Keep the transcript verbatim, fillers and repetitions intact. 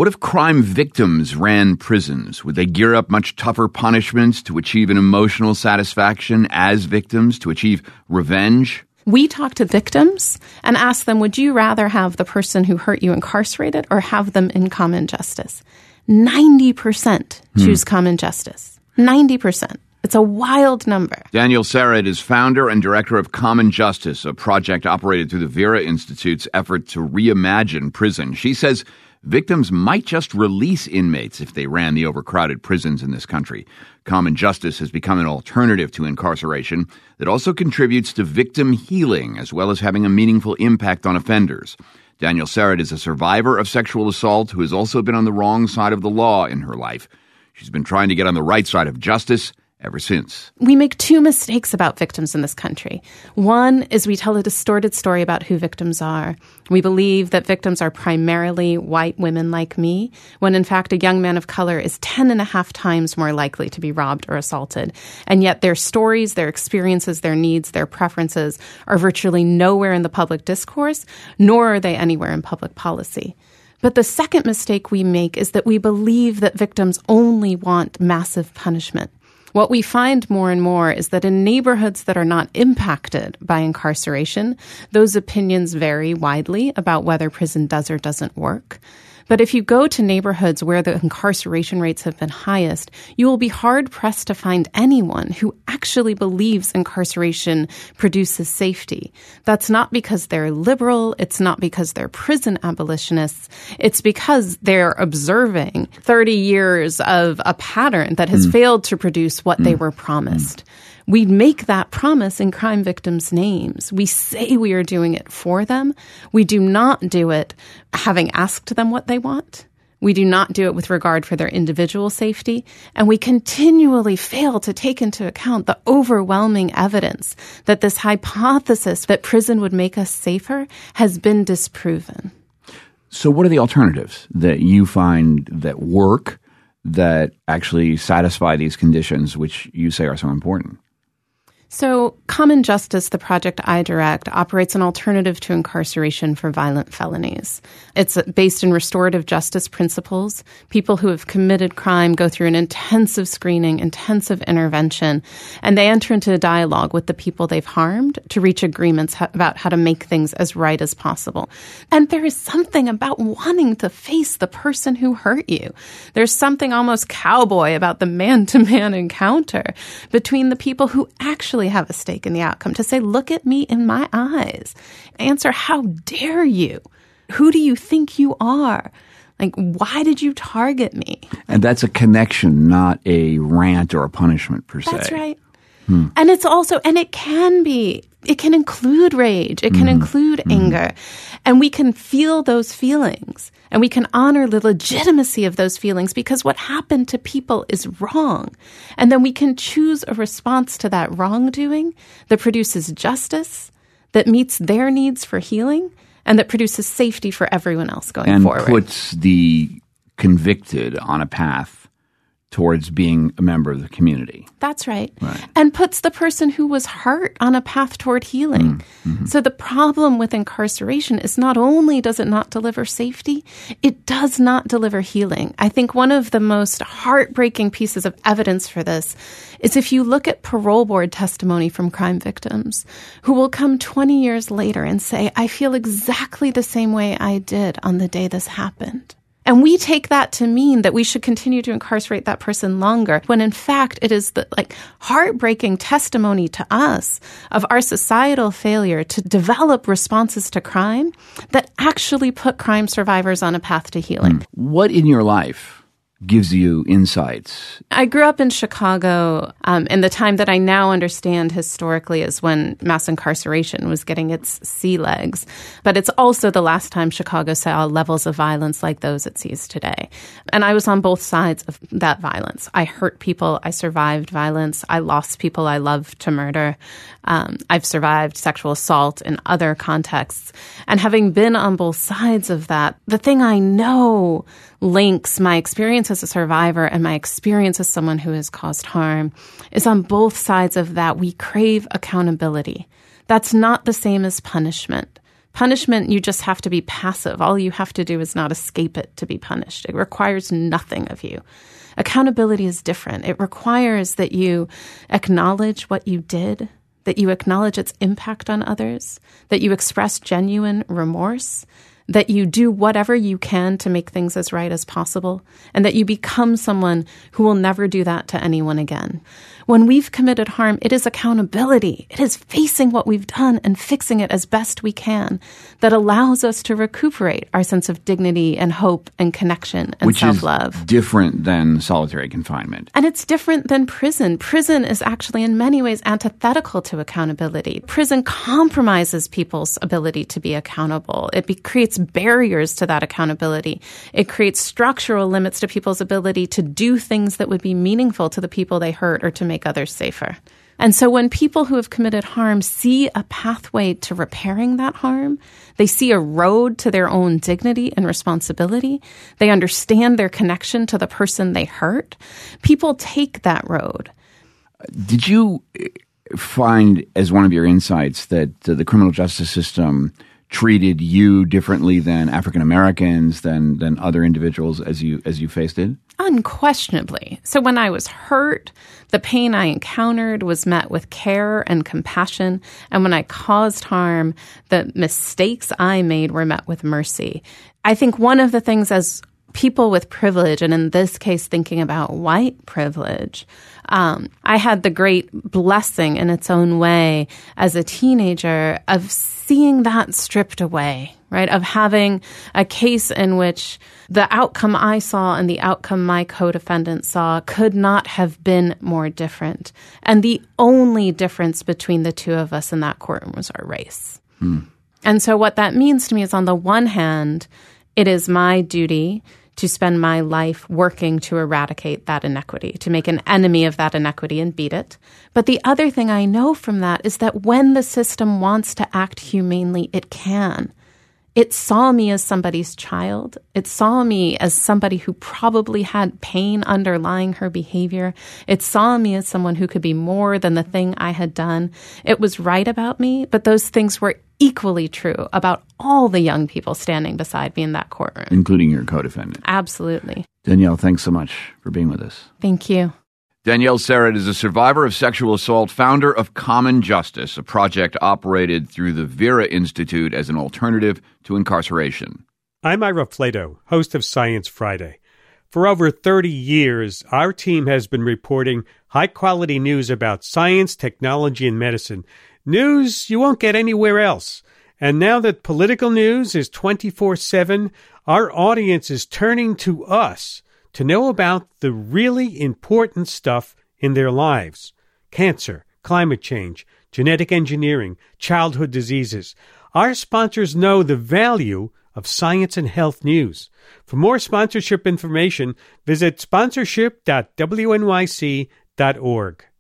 What if crime victims ran prisons? Would they gear up much tougher punishments to achieve an emotional satisfaction as victims, to achieve revenge? We talk to victims and ask them, would you rather have the person who hurt you incarcerated or have them in common justice? ninety percent choose hmm. common justice. ninety percent. It's a wild number. Danielle Sarad is founder and director of Common Justice, a project operated through the Vera Institute's effort to reimagine prison. She says victims might just release inmates if they ran the overcrowded prisons in this country. Common Justice has become an alternative to incarceration that also contributes to victim healing as well as having a meaningful impact on offenders. Danielle Sarad is a survivor of sexual assault who has also been on the wrong side of the law in her life. She's been trying to get on the right side of justice ever since. We make two mistakes about victims in this country. One is we tell a distorted story about who victims are. We believe that victims are primarily white women like me, when in fact a young man of color is ten and a half times more likely to be robbed or assaulted. And yet their stories, their experiences, their needs, their preferences are virtually nowhere in the public discourse, nor are they anywhere in public policy. But the second mistake we make is that we believe that victims only want massive punishment. What we find more and more is that in neighborhoods that are not impacted by incarceration, those opinions vary widely about whether prison does or doesn't work. But if you go to neighborhoods where the incarceration rates have been highest, you will be hard-pressed to find anyone who actually believes incarceration produces safety. That's not because they're liberal. It's not because they're prison abolitionists. It's because they're observing thirty years of a pattern that has mm. failed to produce what mm. they were promised. Mm. We make that promise in crime victims' names. We say we are doing it for them. We do not do it having asked them what they want. We do not do it with regard for their individual safety. And we continually fail to take into account the overwhelming evidence that this hypothesis that prison would make us safer has been disproven. So what are the alternatives that you find that work, that actually satisfy these conditions, which you say are so important? So Common Justice, the project I direct, operates an alternative to incarceration for violent felonies. It's based in restorative justice principles. People who have committed crime go through an intensive screening, intensive intervention, and they enter into a dialogue with the people they've harmed to reach agreements about how to make things as right as possible. And there is something about wanting to face the person who hurt you. There's something almost cowboy about the man-to-man encounter between the people who actually have a stake in the outcome, to say, look at me in my eyes. Answer, how dare you? Who do you think you are? Like, why did you target me? And that's a connection, not a rant or a punishment per se. That's right. Hmm. And it's also, and it can be, it can include rage. It can mm-hmm. include mm-hmm. anger. And we can feel those feelings. And we can honor the legitimacy of those feelings because what happened to people is wrong. And then we can choose a response to that wrongdoing that produces justice, that meets their needs for healing, and that produces safety for everyone else going and forward. And puts the convicted on a path towards being a member of the community. That's right. right. And puts the person who was hurt on a path toward healing. Mm-hmm. So the problem with incarceration is not only does it not deliver safety, it does not deliver healing. I think one of the most heartbreaking pieces of evidence for this is if you look at parole board testimony from crime victims who will come twenty years later and say, I feel exactly the same way I did on the day this happened. And we take that to mean that we should continue to incarcerate that person longer, when in fact it is the like heartbreaking testimony to us of our societal failure to develop responses to crime that actually put crime survivors on a path to healing. What in your life gives you insights? I grew up in Chicago um, in the time that I now understand historically is when mass incarceration was getting its sea legs. But it's also the last time Chicago saw levels of violence like those it sees today. And I was on both sides of that violence. I hurt people. I survived violence. I lost people I loved to murder. Um, I've survived sexual assault in other contexts. And having been on both sides of that, the thing I know links my experience as a survivor and my experience as someone who has caused harm is on both sides of that we crave accountability. That's not the same as punishment. Punishment, you just have to be passive. All you have to do is not escape it to be punished. It requires nothing of you. Accountability is different. It requires that you acknowledge what you did, that you acknowledge its impact on others, that you express genuine remorse, that you do whatever you can to make things as right as possible, and that you become someone who will never do that to anyone again. When we've committed harm, it is accountability. It is facing what we've done and fixing it as best we can that allows us to recuperate our sense of dignity and hope and connection and Which self-love. Which is different than solitary confinement. And it's different than prison. Prison is actually in many ways antithetical to accountability. Prison compromises people's ability to be accountable. It be- creates barriers to that accountability. It creates structural limits to people's ability to do things that would be meaningful to the people they hurt or to make others safer. And so when people who have committed harm see a pathway to repairing that harm, they see a road to their own dignity and responsibility, they understand their connection to the person they hurt, people take that road. Did you find as one of your insights that uh, the criminal justice system treated you differently than African Americans, than than other individuals as you as you faced it? Unquestionably. So when I was hurt, the pain I encountered was met with care and compassion. And when I caused harm, the mistakes I made were met with mercy. I think one of the things as people with privilege, and in this case thinking about white privilege, um, I had the great blessing in its own way as a teenager of seeing that stripped away, right? Of having a case in which the outcome I saw and the outcome my co-defendant saw could not have been more different. And the only difference between the two of us in that courtroom was our race. Hmm. And so what that means to me is, on the one hand, it is my duty to spend my life working to eradicate that inequity, to make an enemy of that inequity and beat it. But the other thing I know from that is that when the system wants to act humanely, it can. It saw me as somebody's child. It saw me as somebody who probably had pain underlying her behavior. It saw me as someone who could be more than the thing I had done. It was right about me, but those things were equally true about all the young people standing beside me in that courtroom. Including your co-defendant. Absolutely. Danielle, thanks so much for being with us. Thank you. Danielle Serrett is a survivor of sexual assault, founder of Common Justice, a project operated through the Vera Institute as an alternative to incarceration. I'm Ira Flato, host of Science Friday. For over thirty years, our team has been reporting high-quality news about science, technology, and medicine. News you won't get anywhere else. And now that political news is twenty-four seven, our audience is turning to us to know about the really important stuff in their lives. Cancer, climate change, genetic engineering, childhood diseases. Our sponsors know the value of science and health news. For more sponsorship information, visit sponsorship dot w n y c dot org.